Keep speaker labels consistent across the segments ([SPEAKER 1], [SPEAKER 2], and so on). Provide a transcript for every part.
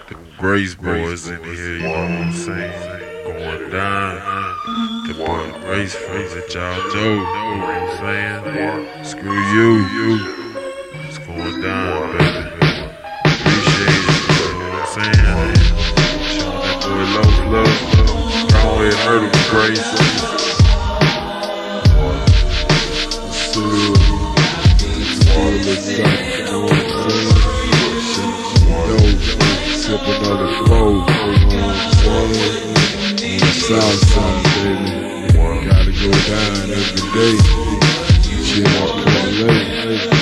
[SPEAKER 1] The Grace boys in here, you know what I'm saying? Going down. The boy Grace friends at y'all Joe, you know what I'm saying? Screw you. It's going down, baby. Appreciate it, you know what I'm saying? Showing that boy love. Wrong way to hurt him, Grace.
[SPEAKER 2] Sipping on the flow, you know what I'm saying? Southside, baby. Gotta go down every day. Shit, LA.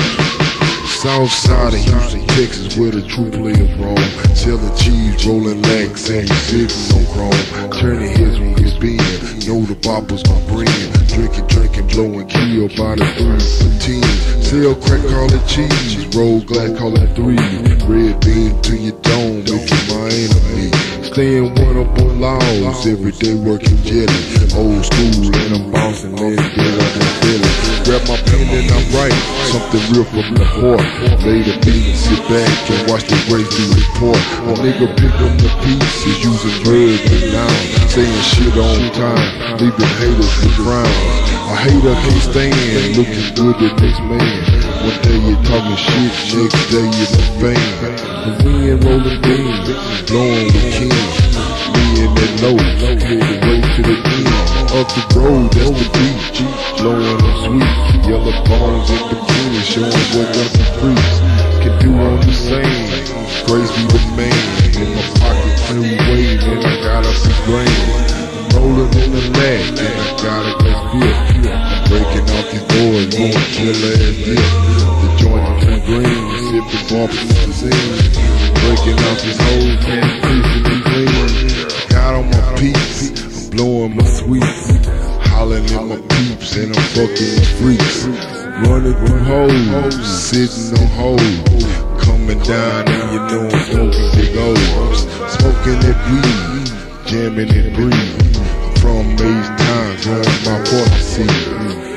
[SPEAKER 2] Southside of Houston, Texas, where the true players roam. Selling cheese, rolling legs, and sitting on chrome. Turning heads when we spin. Know the boppers my friend. Drinking, blowing, kill by the 3 for 10. Sell crack, call it cheese. Roll glass, call it 3. Red bean to your dome, make you my enemy. Staying one up on laws, every day working jelly. Old school and I'm bouncing, let it get up and feel it. Grab my pen and I'm right, something real from the heart. Lay the beat, sit back and watch the Grace do report. A nigga pick up the pieces, using verbs and nouns. Saying shit on time, leaving haters with frowns. A hater can't stand, looking good the next man. One day you're talking shit, next day you're the fame. The wind rolling beams, blowing with kings. Me and that low, head the way to the end. Up the road, that's the beach, blowing them sweet. Yellow bones in bikini, showing what up the freaks can do on the same. Grace be the man, in my pocket new wave, and I got up the grain. Rolling in the lag, and I got a glass beer. I'm breaking off these boys, going killer and dip. The joint is too green, sipping bumping in the scene. Breaking off these hoes, and creasing and green. Got on my peeps, I'm blowing my sweets. Hollering in my peeps, and I'm fucking with freaks. Running through hoes, sitting on hoes. Coming down, and you know I'm smoking big O's. Smoking that weed, jamming and breathe. From Maze Town, growing my partner seed.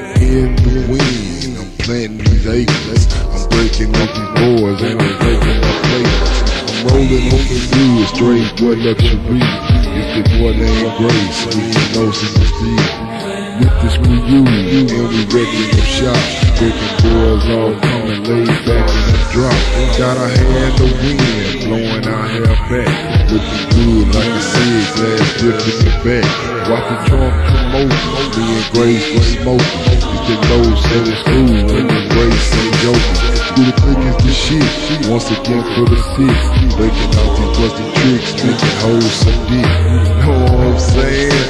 [SPEAKER 2] In the wind, I'm planting these acres. I'm breaking up these boards and I'm breaking up plates. I'm rolling on the wheels, straight boy luxury. If the boy named Grace, we can know some disease. With the screw you, and we wrecking them shops. Breaking boys all coming laid back in the drop. Got our hand the wind, blowing our hair back. Looking good like I said, glass dripping the back. Watch the trunk commotion, me and Grace was smoking. If the nose said it's cool, and the Grace ain't joking. Do the quickest the shit, once again for the six. Breaking out these busty tricks, making hoes some dick. Know what I'm saying?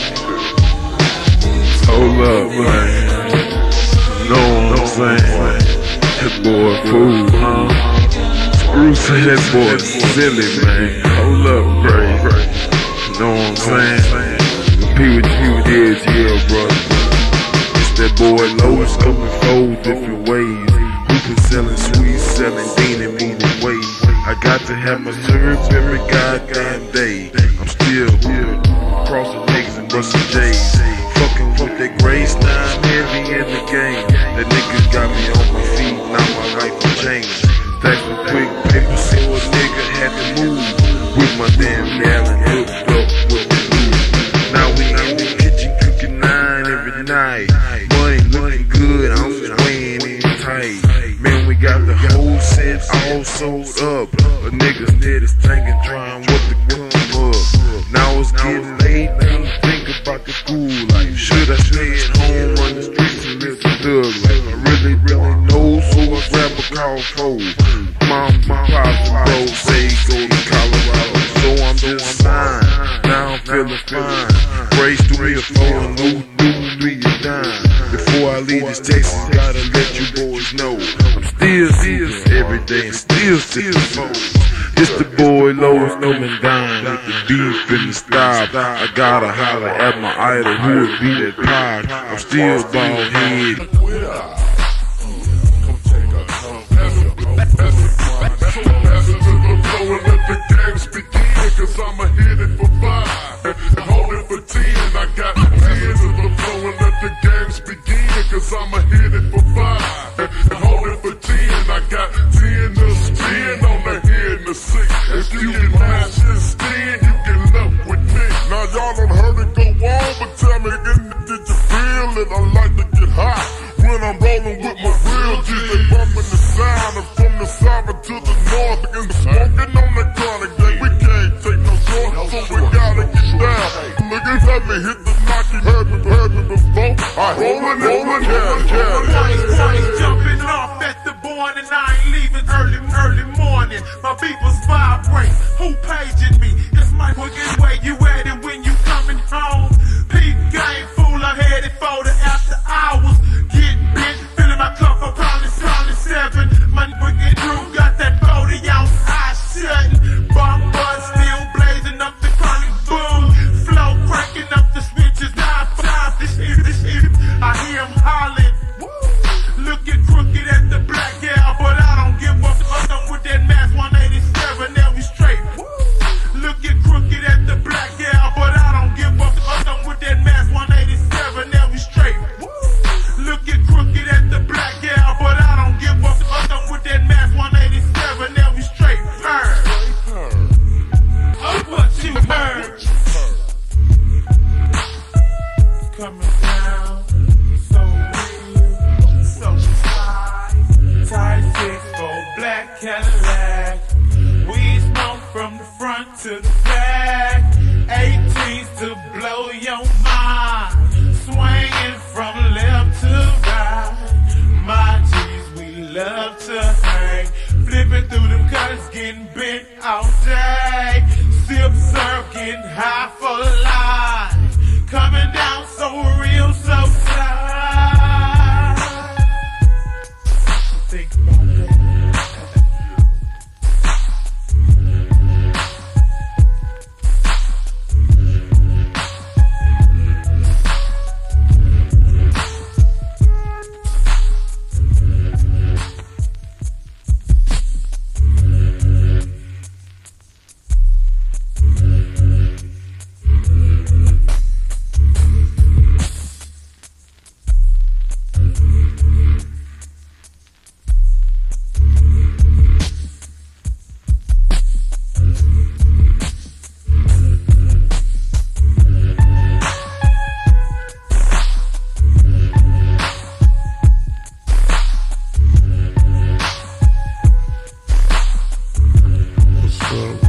[SPEAKER 1] Hold up, man. Know what I'm saying? That boy fool, huh? Screw say that boy silly, man. Hold up, Grace. Know what I'm saying? Repeat what you did, yeah, brother. It's that boy Lowe's coming 4 different ways. You can sellin' sweets, selling Dean in moving ways. I got to have my syrup every goddamn day. I'm still here, crossing niggas and bustin' J's. Fucking with that Grace, now I'm heavy in the game. That nigga got me on my feet, now my life will change. Thanks for quick paper, see what nigga had to move. With my damn gallon hooked up with the news. Now we in the kitchen cooking 9 every night. Money looking good, I'm swaying in tight. Man, we got the whole set all sold up. A nigga steady stinking, trying what to come up. Now it's getting late, now I think about the cool life. Should I stay at home, run the streets and live the thug life? I really know, so I grab a call phone. Mom, pops, and bros say go to Colorado, so I'm just signed. Now I'm feeling fine. Grace through me a phone, no me a dime. Before I leave this Texas, gotta let you boys know I'm still every day and still phone. It's the boy Lowe's coming down with the beef in the style. I gotta holler at my idol who would be that pie. I'm still bald head.
[SPEAKER 3] Cause I'ma hit it for 5 and hold it for 10. I got 10 to the flow and let the games begin. Cause I'ma hit it for 5 and hold it for 10. I got 10 to spin on the head and the 6. If you smoking on the chronic, then we can't take no short, so we gotta get down. Niggas had me hit the knocking, heard me before. I rolling,
[SPEAKER 4] Party's jumping off at the born and I ain't leaving early morning. My beepers vibrate, who paging me? It's my quickest way, you at it when you coming home. Peak game, fool, I headed for the after hours. Get bent, filling my cup for pounding 7. My wicked crew got that 40 ounce eye shutting. Bomb bud still blazing up the chronic boom. Flow cranking up the switches, 9-5. This shit, I hear him hollering. Looking crooked at the black gal, but I don't give up. I'm with that mass 187, now we straight. Looking crooked at the black gal, but I don't give up. I'm with that mass 187, now we straight. Looking crooked at the black gal, but I don't give up. I'm with that mass 187, now we straight. Oh, what you heard? Coming down, so real, so high. Tight 6-4 black Cadillac. We smoke from the front to the back. 18s to blow your mind. Swinging from left to right. My G's, we love to hang. Flipping through them cutters, getting bent all day. Sip, serve, getting high for life. Coming down so real, so tight. Think about that.
[SPEAKER 2] What's up?